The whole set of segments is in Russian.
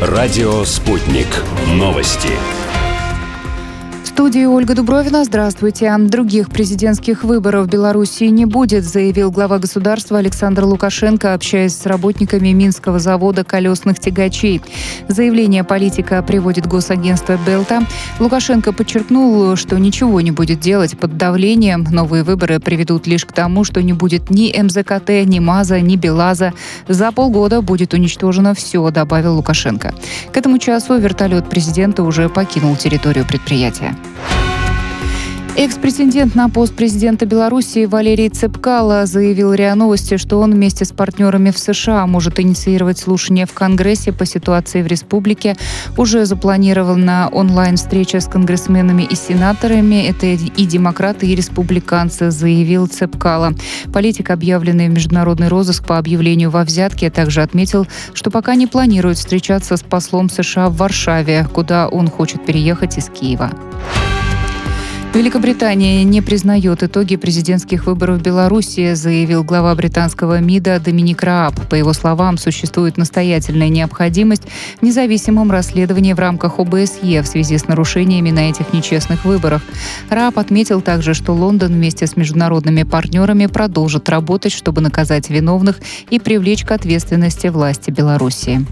Радио «Спутник». Новости. В студии Ольга Дубровина. Здравствуйте. Других президентских выборов в Беларуси не будет, заявил глава государства Александр Лукашенко, общаясь с работниками Минского завода колесных тягачей. Заявление политика приводит госагентство «Белта». Лукашенко подчеркнул, что ничего не будет делать под давлением. Новые выборы приведут лишь к тому, что не будет ни МЗКТ, ни МАЗа, ни БелАЗа. За полгода будет уничтожено все, добавил Лукашенко. К этому часу вертолет президента уже покинул территорию предприятия. Экс-претендент на пост президента Беларуси Валерий Цепкало заявил РИА Новости, что он вместе с партнерами в США может инициировать слушания в Конгрессе по ситуации в республике. Уже запланирована онлайн-встреча с конгрессменами и сенаторами. Это и демократы, и республиканцы, заявил Цепкало. Политик, объявленный в международный розыск по объявлению во взятке, также отметил, что пока не планирует встречаться с послом США в Варшаве, куда он хочет переехать из Киева. Великобритания не признает итоги президентских выборов в Беларуси, заявил глава британского МИДа Доминик Рааб. По его словам, существует настоятельная необходимость в независимом расследовании в рамках ОБСЕ в связи с нарушениями на этих нечестных выборах. Рааб отметил также, что Лондон вместе с международными партнерами продолжит работать, чтобы наказать виновных и привлечь к ответственности власти Беларуси.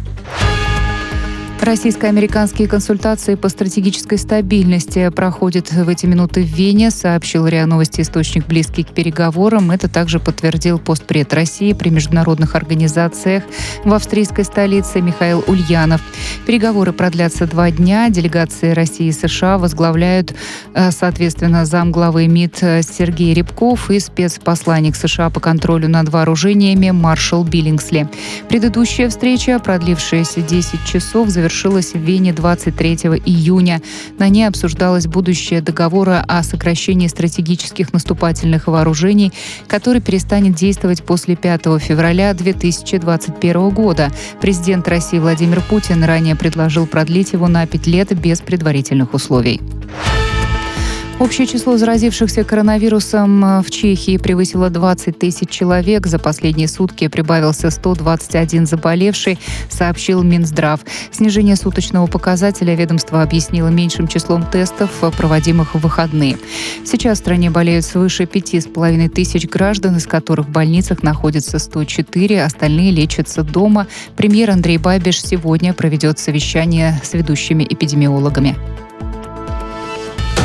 Российско-американские консультации по стратегической стабильности проходят в эти минуты в Вене, сообщил РИА Новости источник, близкий к переговорам. Это также подтвердил постпред России при международных организациях в австрийской столице Михаил Ульянов. Переговоры продлятся 2 дня. Делегации России и США возглавляют, соответственно, замглавы МИД Сергей Рябков и спецпосланник США по контролю над вооружениями маршал Биллингсли. Предыдущая встреча, продлившаяся 10 часов, завершилась в Вене 23 июня. На ней обсуждалось будущее договора о сокращении стратегических наступательных вооружений, который перестанет действовать после 5 февраля 2021 года. Президент России Владимир Путин ранее предложил продлить его на 5 лет без предварительных условий. Общее число заразившихся коронавирусом в Чехии превысило 20 тысяч человек. За последние сутки прибавился 121 заболевший, сообщил Минздрав. Снижение суточного показателя ведомство объяснило меньшим числом тестов, проводимых в выходные. Сейчас в стране болеют свыше 5,5 тысяч граждан, из которых в больницах находится 104, остальные лечатся дома. Премьер Андрей Бабиш сегодня проведет совещание с ведущими эпидемиологами.